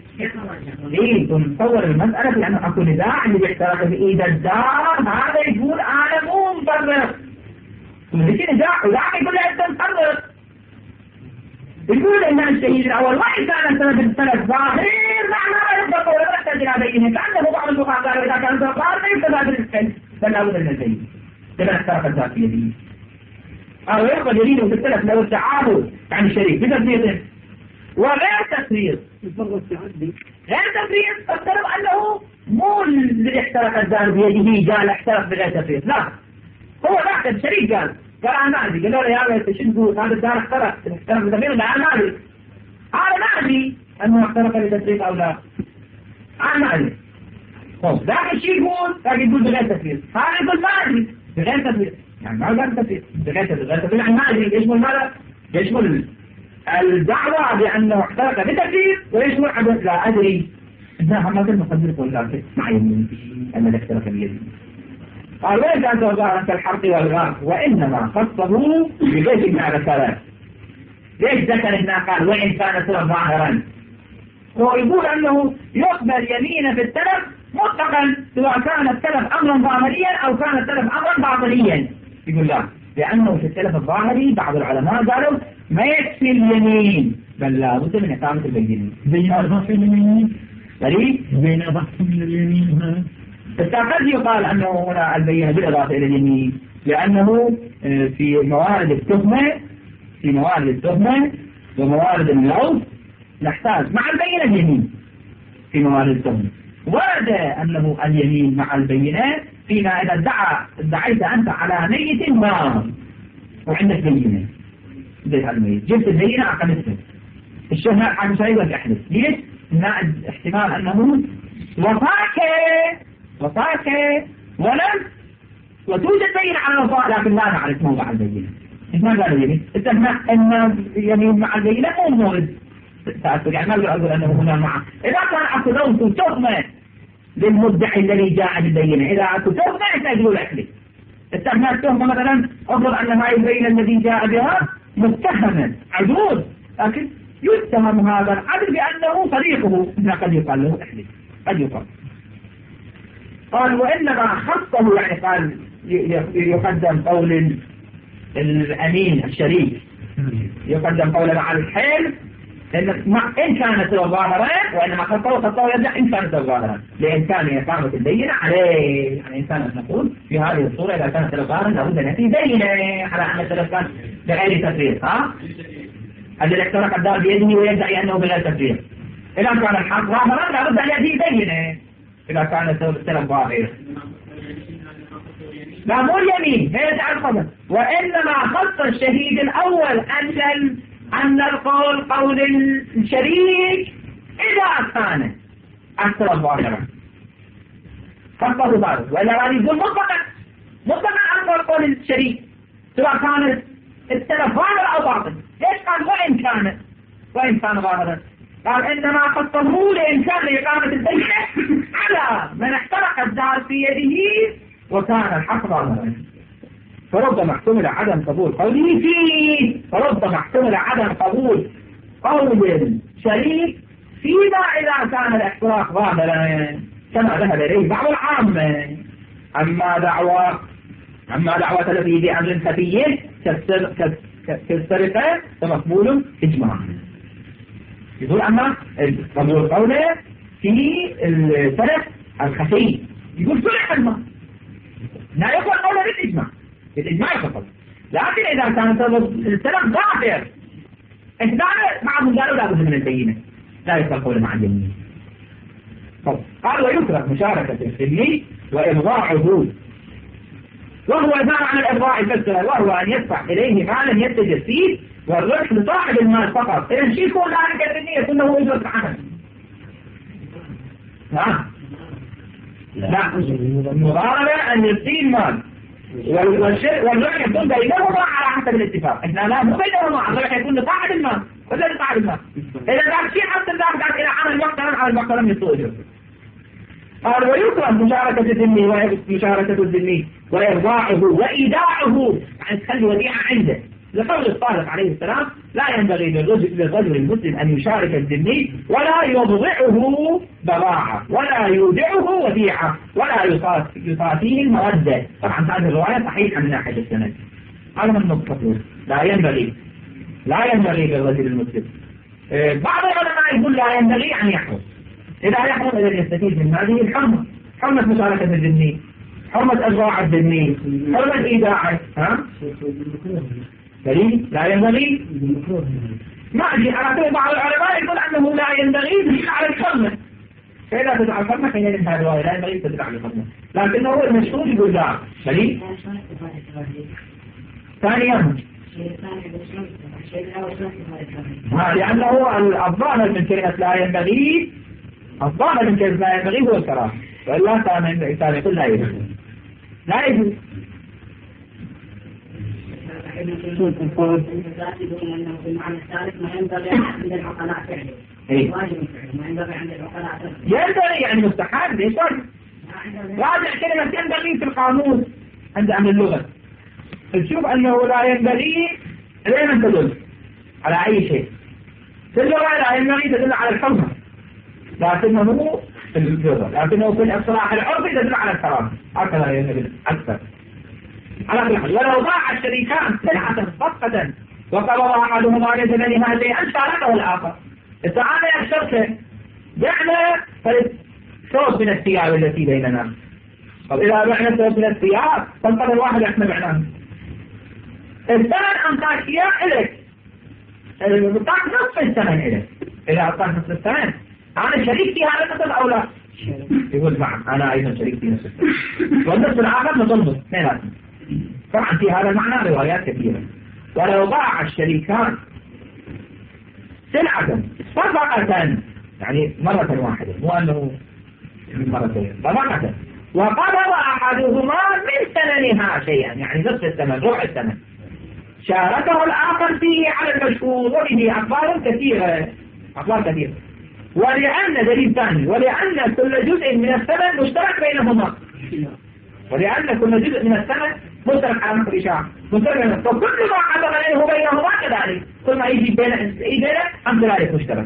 تصور المسألة لأنه أكو نزاع اللي بيحترق بإيد الدار هذا يقول أنا مو مفرط، ولكن نزاع يقول له أنت مفرط، يقول إن الشهيد الأول وإن كان السبب الثلاث ظاهر معناه يبقى ولا يحتاج إلى بينه، كأنه بعض الفقهاء قالوا إذا كان ظاهر لا يستفاد الإسكان بل لا بد من البين لمن احترق الذات في يده. أو يقبل يمينه بالثلاث لو التعامل عن الشريك بتفريط وغير تفريط. غير تفريط افترض أنه مو اللي احترق الذات بيده قال احترق بغير تفريط، لا هو ذاك الشريك قال أنا أدري، قالوا له يا ولد شنو هذا الدار احترق بتفريط، لا أنا أدري، أنا ما أدري أنه احترق بتفريط أو لا، أنا ما أدري. ذاك الشيء يقول بغير تفريط، هذا يقول ما أدري بغير تفريط، يعني ما غير تفريط بغير تفريط يعني ما أدري. يشمل ماذا؟ يشمل الدعوة بأنه احترق بتفريط ويشمل عدم لا أدري. إنها ما كنت مقدر تقول ذلك مع يمين أن الاحتراق بيده. قال وين كانت ظاهرا كالحرق والغرق وإنما خصه ببيت من الثلاث. ليش ذكر هنا قال وإن كانت ظاهرا؟ هو يقول أنه يقبل يمين في التلف مطلقا سواء كان التلف أمرا ظاهريا أو كان التلف أمرا باطنيا. يقول لا، لأنه في التلف الظاهري بعض العلماء قالوا ما يكفي اليمين بل لا بد من إقامة البينة. بين أضعف اليمين فريق بين أضعف من اليمين قد يقال أنه هنا البينة بالإضافة إلى اليمين لأنه في موارد التهمة وموارد اللوث نحتاج مع البينة اليمين. في موارد التهمة ورد أنه اليمين مع البينة فيما إذا ادعيت أنت على ميت ما وعندك بينة زي هذا الميت جبت البينة أقمتها الشهر حاجة شيء ولا أحدث ليش؟ احتمال أنه وفاك ولم وتوجد بينة على الوفاء لكن لا نعرف موضع البينة. ما قالوا يمين اتفقنا أن يمين مع البينة مو مورد تأثر، يعني ما أقول أنه هنا مع إذا كان أكو لوث تهمة للمدعي الذي جاء بالبينة، إذا أكو تهمة يسألوا الأكل اتفقنا التهمة مثلا أفضل أن هاي البينة الذي جاء بها متهمة عدود لكن يتهم هذا العدل بأنه صديقه هنا قد يقال له أحد قد يقال. قال وإنما خصه يعني قال يقدم قول الأمين الشريك يقدم قول مع الحلف إن كانت ظاهرة وإنما خطه يرجع إن كانت ظاهرة لإمكان إقامة البينة عليه. يعني إنسان نقول في هذه الصورة إذا كانت ظاهرة لابد أن يأتي بينة على أن الثلاث كان بغير تفريط الذي احترق الدار بيده ويدعي أنه بغير تفريط. إذا كان الحق ظاهرا لابد أن يأتي بينة إذا كان الثلاث ظاهرة. لا مو اليمين هي يدعي القدر وإنما خص الشهيد الأول أن القول قول الشريك إذا كان أكثر ظاهرا خصه ظاهر وإلا يقول مطلقا أكثر قول الشريك سواء كانت الثلاث ظاهر أو باطن. ليش قال وإن كان ظاهرا؟ قال إنما خصه لإمكان إقامة البينة على من احترق الدار في يده وكان الحق ظاهرا. فربما احتمل عدم قبول قوله فيه قول الشريك فيما إذا كان الاحتراق ظاهرا كما ذهب إليه بعض العامة. أما دعوة تلفي بأمر خفي كالسرقة فمقبول إجماعا. يقول أما قبول قوله في السرق الخفي يقول سرق الماء لا يقول قوله بالإجماع فقط. لكن إذا كان السرق ظاهر إحدانا معهم قالوا لا بد من البينة لا يقول قوله مع اليمين. قال ويترك مشاركة الخلي وإبضاعه وهو عبارة عن الإرضاء البتة، وهو أن يدفع إليه مالا يتجد فيه والربح لصاحب المال فقط. إذا شيء يكون ذلك الدنيا كله أجرة عمل. لا المضاربة أن يبتي المال والربح يكون بينهما على حسب الاتفاق. إحنا لا مو بينهما، الربح يكون لصاحب المال ولا لصاحب المال. إذا ذاك شيء حتى ذاك إلى عمل وقتا على الوقت لم يسوء أجرة. قال ويكره مشاركة الذمي ومشاركة الذمي وإرضاعه وإيداعه، يعني تخلي وديعة عنده. لقول الصادق عليه السلام لا ينبغي للرجل المسلم أن يشارك الذمي ولا يضيعه بضاعة ولا يودعه وديعة ولا يصافيه المودة. طبعا هذه الرواية صحيحة من ناحية السند. هذا من النقطة. لا ينبغي للرجل المسلم. بعض العلماء يقول لا ينبغي أن يحرص. إذا يحرص إذا يستفيد من هذه الحرمة، حرمة مشاركة الذمي، حرمة إرضاع الذمي، حرمة إيداعه. دليل لا ينبغي ما أجي على بعض العلماء يقول أنه لا ينبغي على الحرمة. فإذا تدعى الحرمة حين ينبغي هذا الرواية لا ينبغي تدعى على الحرمة، لكنه المشهور يقول لا. دليل ثانيا لأنه الظاهر من كلمة لا ينبغي، الظاهر من كلمة لا ينبغي هو الكراهة، وإلا كان يقول لا يجوز. لا يجوز. يقول أنه في المعنى الثالث ما ينبغي عند العقلاء فعله، واجب فعله، ما ينبغي عند العقلاء تركه. ينبغي يعني مستحب. ليش راجع كلمة ينبغي في القاموس عند أهل اللغة تشوف أنه لا ينبغي دائما تدل على أي شيء. في اللغة لا ينبغي تدل على الحرمة، لكنه في اللغة، لكنه في الإصطلاح العرفي تدل على الكراهة. هكذا ينبغي أكثر. على كل حال ولو باع الشريكان سلعة صفقة وقرر أحدهما لثمنها شيئا شاركه الآخر. التعامل الشركة بعنا ثوب من الثياب التي بيننا. طب إذا بعنا ثوب من الثياب فانقذ الواحد احنا بعناه. الثمن أنطاك إياه إليك، المطاق نصف الثمن إليك. إذا أعطاك نصف الثمن أنا شريك في هذا النصف أو لا؟ يقول نعم أنا أيضا شريك في نصف الثمن، والنصف الآخر نضمه اثنين. طبعا في هذا المعنى روايات كثيرة. ولو باع الشريكان سلعة صفقة يعني مرة واحدة، مو أنه مرتين، صفقة وقرر أحدهما من ثمنها شيئا يعني نصف الثمن ربع الثمن، شاركه الآخر فيه على المشهور وبه أخبار كثيرة. ولأن دليل ثاني ولأن كل جزء من الثمن مشترك بينهما، ولأن كل جزء من الثمن مشترك على نحو الإشاعة مشترك، فكل ما حصل بينهما كذلك، كل ما يجي بين إيدينا أم ذلك مشترك.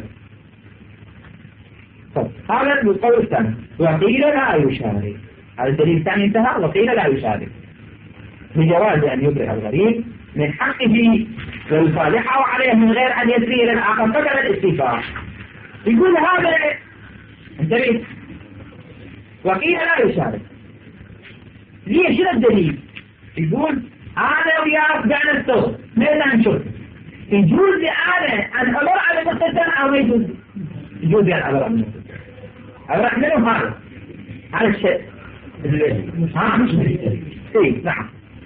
هذا القول الثاني. وقيل لا يشارك، هذا الدليل الثاني انتهى. وقيل لا يشارك بجواز أن يبرئ الغريب من حقه ويصالحه عليه من غير أن يسري إلى الآخر فكر الاتفاق. يقول هذا الدليل. وقيل لا يشارك. ليه شنو الدليل؟ يقول أنا وياك بعنا الثوب ماذا نشوف؟ يجوز لي أنا أن أمر على المقتدر أو ما يجوز؟ يجوز لي أن أمر على المقتدر. أمر منهم هذا على الشيء. إيه نعم.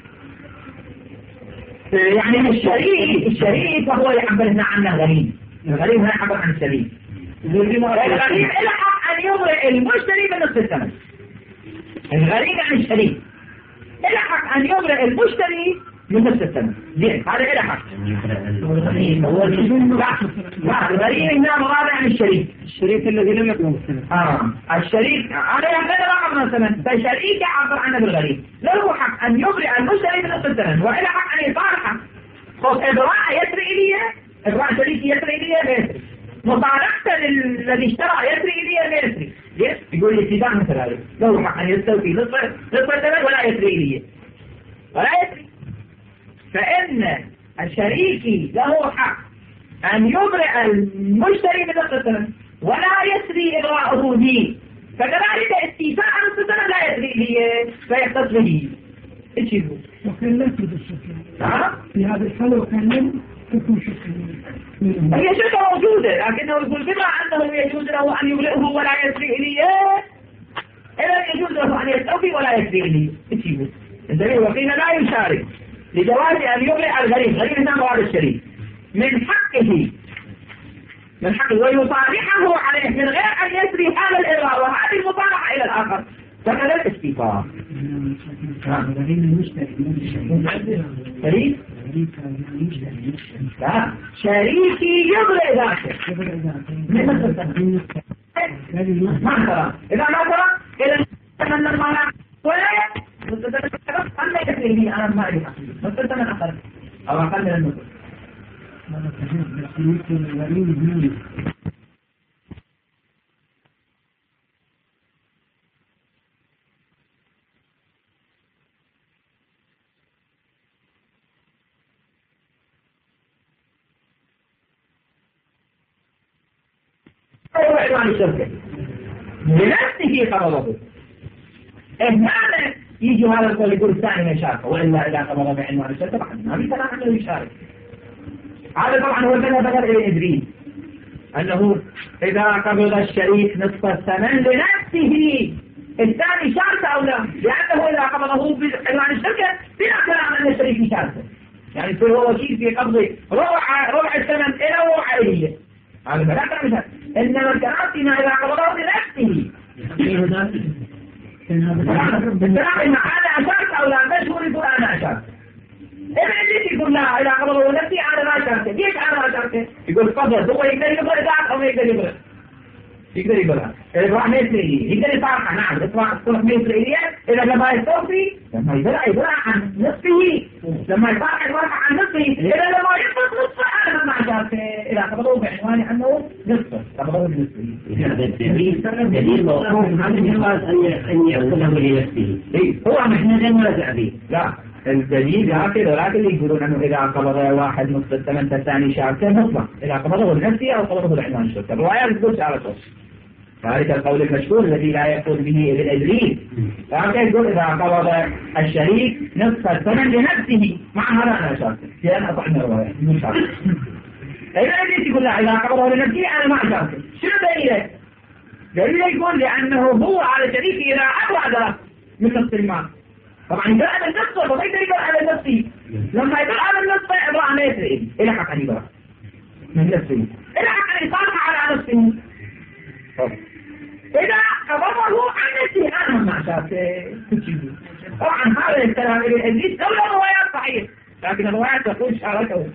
يعني الشريك فهو يعبر هنا عنه غريب. الغريب هنا يعبر عن الشريك. الغريب إلى حق أن يبرئ المشتري بنصف الثمن. الغريب عن الشريك إلى حق أن يبرئ المشتري من نفس الثمن. هذا إلى حق. لا الغريب هنا مغادر عن الشريك الذي لم يقم بالثمن. الشريك أنا يعتبر عبر الثمن، فالشريك يعبر عنه بالغريب. له حق أن يبرئ المشتري من نفس الثمن وإلى حق أن يصالحه. خذ إبراء يسري إليه، إبراء شريك يسري إليه ما يسري، مصالحة الذي اشترى يسري إليه ما يسري. يقول لي اتباع مثل هذا له حق أن يستوفي نصف الثمن ولا يسري إليه ولا يسري. فإن الشريك له حق أن يبرئ المشتري من نصف الثمن ولا يسري إبراءه به، فكذلك استيفاء نصف الثمن لا يسري إليه فيختص به. إيش يقول؟ وكان لا يجوز الشركة في هذا الحالة، وكان لم تكون شركة. هي شركة موجودة، لكنه يقول بما أنه يجوز له أن يبرئه ولا يسري إليه، إذا يجوز له أن يستوفي ولا يسري إليه. إيش يقول؟ الدليل وقيل لا يشارك لجواز أن يبرئ الغريم، غريم هنا مواد الشريك، من حقه ويصالحه عليه من غير أن يسري هذا الإغراء وهذه المصالحة إلى الآخر، فكذا الاستيفاء. شريك؟ لا، شريكي يبرئ ذاته. ما ترى إذا ما ترى إذا من المعنى أما يكفيه أنا ما أعرف نصرت من أقل أو أقل من النصر. هو عنوان الشركة لنفسه قبضه. هذا يجي هذا القول يقول الثاني ما يشاركه، وإلا إذا قبض بعنوان الشركة بعد ما في كلام عنه يشارك. هذا طبعا هو ذهب إلى إدريس أنه إذا قبض الشريك نصف الثمن لنفسه الثاني شاركه أو لا، لأنه إذا قبضه بعنوان الشركة بلا كلام أن الشريك يشاركه، يعني يصير هو وكيل في قبض ربع الثمن إلى ربعه، هذا لا كلام يشارك. إنما الكلام فيما إذا قبضه لنفسه بالكلام مع أنا أشارك أو لا، مشهور يقول أنا أشارك. ابن يقول لا إذا قبضه نفسي أنا ما أشارك. ليش أنا أشارك؟ يقول قبض هو يقدر يبرئ ذاك أو ما يقدر يبرئ؟ يقدر يبرئ. الإبراء ما يسري، يقدر يصارح. نعم الإبراء ما يسري إذا لما يستوفي لما يبرئ عن نصفه، لما يصارح يصارح عن نصفه، إذا لما يصرف نصفه أنا ما أشارك. إذا قبضه بعنوان أنه نصفه قبضه بنصفه. هذا الدليل موقوف عن الجواز أن يأخذه لنفسه. هو نحن لا ننازع به. لا الدليل هكذا، لكن يقولون أنه إذا قبض واحد نصف الثمن الثاني شاركه مطلق، إذا قبضه لنفسه أو قبضه لعنوان الشركة. الروايات تقول على صوت ذلك القول المشهور الذي لا يقول به ابن إدريس. فهكذا يقول إذا قبض الشريك نصف الثمن لنفسه مع هذا أنا شاركه، لأن أطعنا الروايات مش شاركه. ابن إدريس يقول لا إذا قبضه لنفسه أنا ما أشاركه. شنو دليله؟ دليله يقول لأنه هو على شريكه إذا أبعد من نصف المال. طبعا يقول أنا النصف وما يقدر يقول أنا نصفي. لما يقول أنا النصف إبراء ما يسري إلى حق أن يبرأ من نفسه، إلى حق أن يصالح على نفسه. إذا قبضه عن نفسه أنا ما شافه. طبعا هذا الكلام ابن إدريس لولا الروايات صحيح، لكن الروايات تقول شاركه.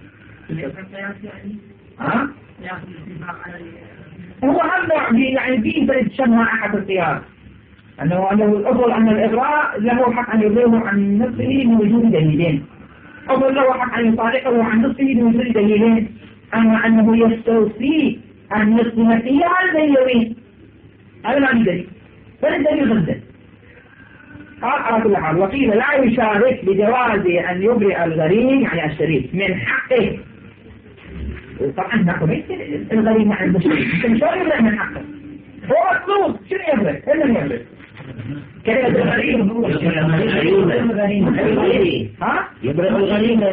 هو هذا يعني فيه تشبه أحد القياس أنه الأفضل أن الإبراء له حق أن يبرئه عن نفسه من وجود دليلين، أفضل له حق أن يصالحه عن نفسه من وجود دليلين، أما أنه يستوفي عن نفس نفسه هذا دليلين، هذا ما دليل، فالدليل ضده. قال على كل حال وقيل لا يشارك بجواز أن يبرئ الغريم يعني الشريك من حقه. طبعا نحن الغريم مع المشرك مش يبرئ من حقه، هو مطلوب شنو يبرئ؟ إلا يبرئ كلمة الغريم هو يبرئ الغريم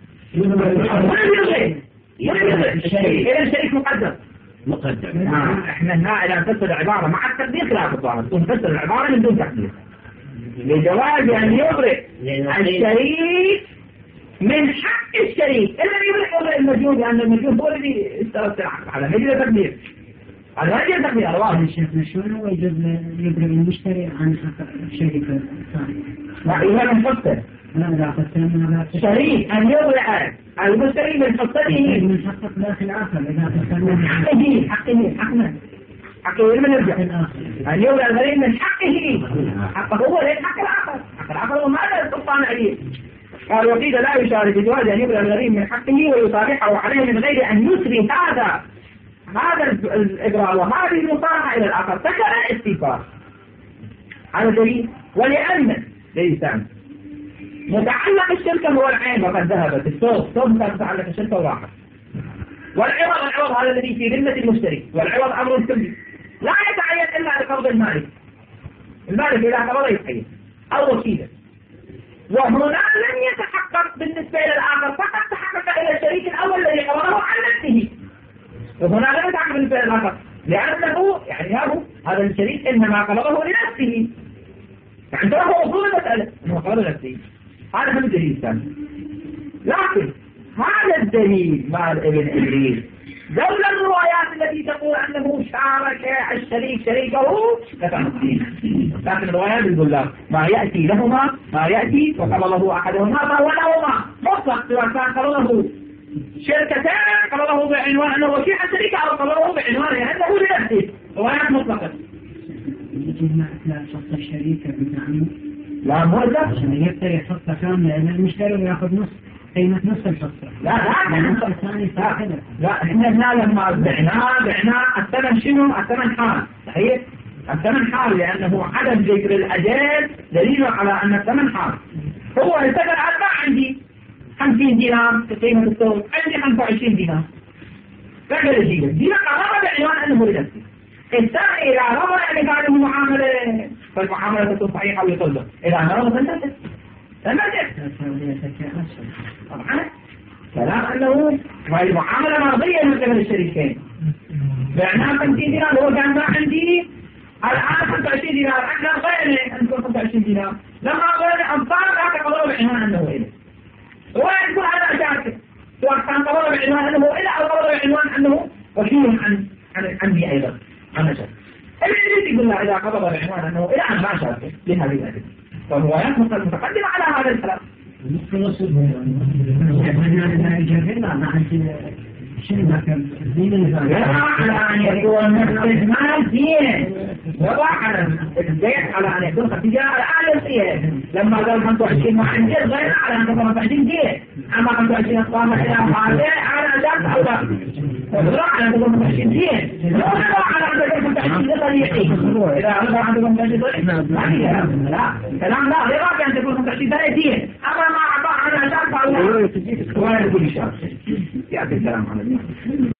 يبرئ الشريك. إذا الشريك مقدر. احنا هنا إذا نفسر العبارة مع التقدير خلاف الظاهر، ونفسر العبارة من دون تقدير. لجواز أن يبرئ الشريك من حق الشريك. إذا يبرئ المجهول لأن المجهول هو الذي استرسل على مجال تقدير. على هذه التقدير الله الشيخ شلون هو يبرئ المشتري عن حق الشريك الثاني؟ لا إذا نفسر شريك أن يبرئ المشتري من حقه من حق الآخر الآخر إذا تسلم حقه من يرجع أن يبرئ الغريم من حقه هو ليس حق الآخر هو ماذا سلطان عليه. قال وقيل لا يشارك بجواز أن يبرئ الغريم من حقه ويصالحه عليه من غير أن يسري هذا الإبراء وهذه المصالحة إلى الآخر، فكان استيفاء على دليل. ولأن ليس متعلق الشركة هو العين وقد ذهبت الصوت متعلق الشركة وراحت، والعوض هذا الذي في ذمة المشتري، والعوض أمر كلي لا يتعين إلا لقبض المالك إذا قبضه يتعين أو وكيله. وهنا لم يتحقق بالنسبة إلى الآخر، فقط تحقق إلى الشريك الأول الذي قبضه عن نفسه، وهنا لم يتحقق بالنسبة إلى الآخر لأنه يعني هذا الشريك إنما قبضه لنفسه، يعني ترى هو أصول المسألة أنه قال نفسي. هذا هم الدليل الثاني. لكن هذا الدليل مع ابن إدريس لولا الروايات التي تقول أنه شارك الشريك شريكه لتعطيه. لكن الروايات تقول لا، ما يأتي لهما ما يأتي وقبله أحدهما فهو لهما مطلق، سواء كان قبله شركتان قبله بعنوان أنه وكيل شريك أو قبله بعنوان أنه لنفسه. روايات مطلقة. لا شخص الشريك بمعنى لا مرزق عشان يقدر يحط كامل، لأن المشتري ويأخذ نص قيمة نص الشخص. لا احنا هنا لما بعنا الثمن شنو؟ الثمن حال. صحيح؟ الثمن حال لأنه عدم ذكر الأجل دليل على أن الثمن حال. هو اتفق على ما عندي 50 دينار في قيمة الثوب، عندي 25 دينار. فقال الجيل دينار قرار بعنوان أنه لنفسي. الثاني إذا رمى أن كانه معاملة فالمعاملة تكون صحيحة ويطلق. إذا رمى فلنفسه طبعا كلام أنه المعاملة مرضية من قبل الشريكين. بعناه 50 دينار هو كان ما عندي الآن 25 دينار، احنا غيرنا أن تكون 25 دينار. لما غيرنا أنصار ذاك قبضوا بعنوان أنه إله. وين يكون هذا أشارك؟ سواء كان قبضوا بعنوان أنه إله أو قبضوا بعنوان أنه وكيل عني أيضا عن نشر. اللي يقول له إذا قبض بعنوان أنه إله أن ما شارك لهذه الأدلة. فالروايات متقدمة على هذا الكلام. على أن يكون استثمار فيه وضع على البيع على أن يكون خطيجة على السيئة. لما قال 25 ما عندي غير على أن تكون 25 ديه، أما 25 أصلا إلى على أداة أو لا وضع على أن تكون 25 ديه، وضع على أن تكون 25 طريقي. إذا وضع على أن تكون 25 طريقي لا كلام لا غير أن تكون 25 ديه، أما ما أعطى على أداة أو لا ولا يكون شيء. يأتي الكلام على